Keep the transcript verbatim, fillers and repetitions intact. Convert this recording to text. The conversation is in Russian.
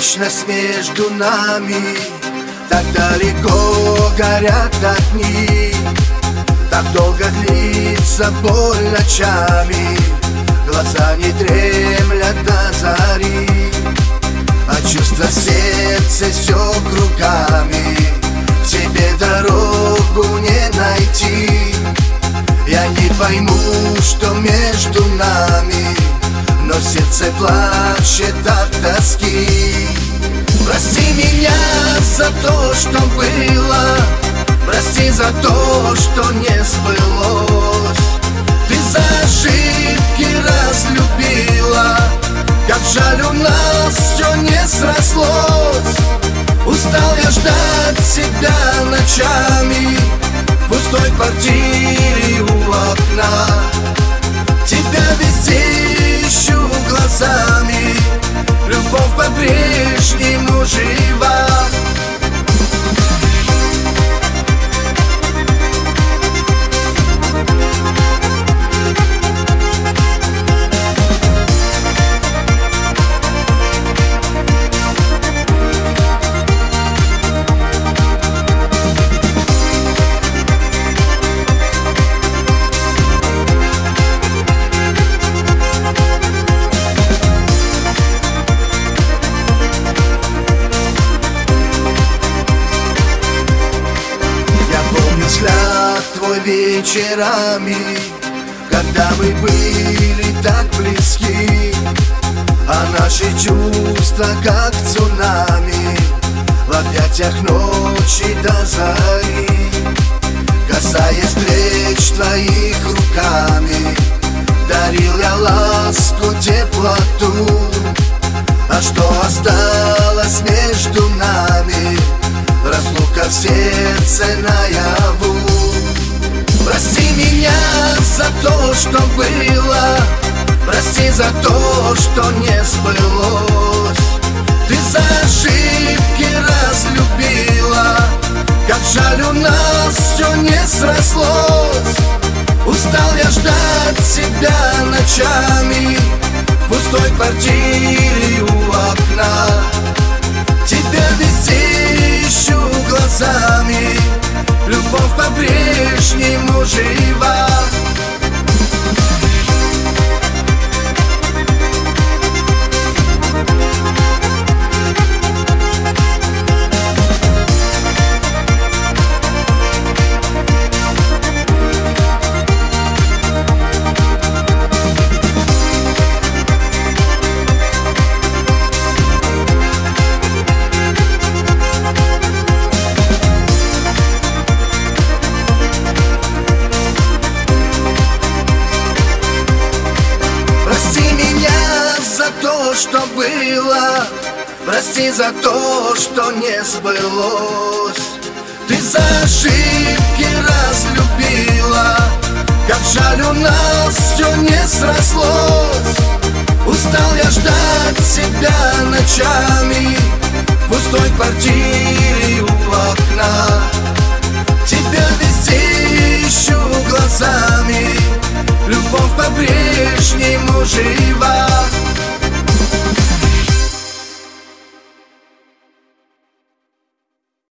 вечность между нами. Так далеко горят огни, так долго длится боль ночами. Глаза не дремлят до зари, а чувство в сердце все кругами. К тебе дорогу не найти. Я не пойму, что между нами, но сердце плачет от тоски. Прости меня за то, что было, прости за то, что не сбылось. Ты за ошибки разлюбила, как жаль, у нас все не срослось. Устал я ждать тебя ночами в пустой квартире у окна. Тебя везде ищу глазами, любовь по-прежнему жива. Взгляд твой вечерами, когда мы были так близки, а наши чувства как цунами в объятиях ночи до зари. Касаясь плеч твоих руками, дарил я ласку, теплоту. А что осталось между нами? Разлука в сердце наяву. Прости меня за то, что было, прости за то, что не сбылось. Ты за ошибки разлюбила, как жаль, у нас все не срослось. Устал я ждать тебя ночами в пустой квартире у окна. Тебя везде ищу глазами, любовь по-прежнему жива. Что было, прости за то, что не сбылось. Ты за ошибки разлюбила, как жаль, у нас все не срослось.